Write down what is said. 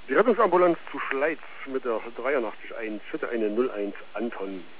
Die Rettungsambulanz zu Schleiz mit der 83 1, bitte eine 01 Anton.